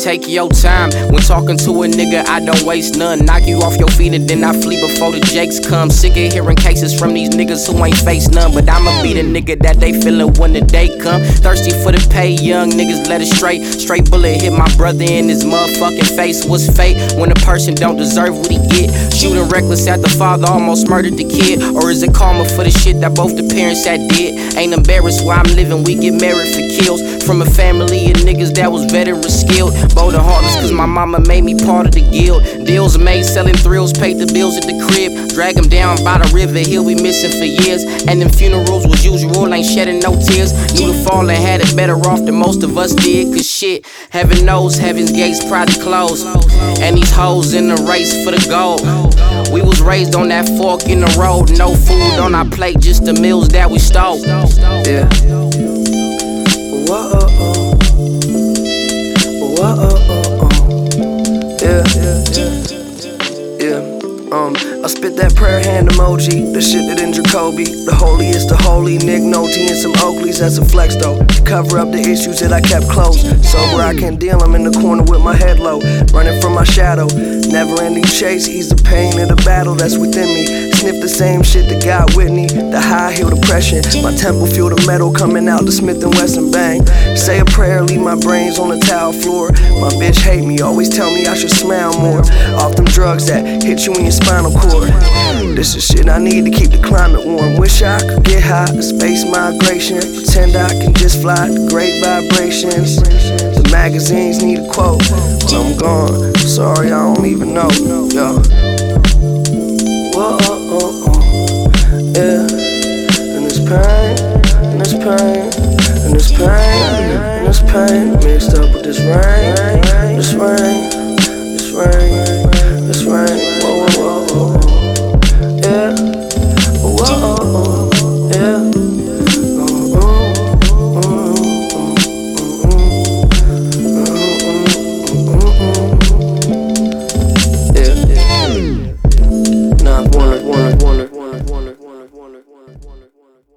take your time. When talking to a nigga, I don't waste none. Knock you off your feet and then I flee before the jakes come. Sick of hearing cases from these niggas who ain't face none. But I'ma be the nigga that they feelin' when the day come. Thirsty for the pay, young niggas let it straight. Straight bullet hit my brother in his motherfucking face. What's fate when a person don't deserve what he get? Shooting reckless at the father, almost murdered the kid. Or is it karma for the shit that both the parents had did? Ain't embarrassed where I'm living, we get married for kills. From a family of niggas that was veteran skilled. Bold and heartless cause my mama made me part of the guild. Deals made selling thrills, paid the bills at the crib. Drag him down by the river, he'll be missing for years. And them funerals was usual, ain't shedding no tears. Knew the fallen had it better off than most of us did. Cause shit, heaven knows heaven's gates probably closed. And these hoes in the race for the gold. We was raised on that fork in the road. No food on our plate, just the meals that we stole. Yeah. Whoa, I spit that prayer hand emoji, the shit that in Jacoby. The holiest the holy, Nick Nolte and some Oakleys, that's a flex though. To cover up the issues that I kept close. Sober I can't deal, I'm in the corner with my head low. Running from my shadow, never ending chase. Ease the pain of the battle that's within me. Sniff the same shit that got Whitney. The high heel depression, my temple feel the metal coming out the Smith & Wesson bang. Say a prayer, leave my brains on the tile floor. My bitch hate me, always tell me I should smile more. Off them drugs that hit you in your spinal cord. This is shit I need to keep the climate warm. Wish I could get high, space migration. Pretend I can just fly to great vibrations. The magazines need a quote, but I'm gone. Sorry, I don't even know. Yo. Whoa, yeah. And this pain, and this pain, and this pain, and this pain, mixed up with this rain, this rain.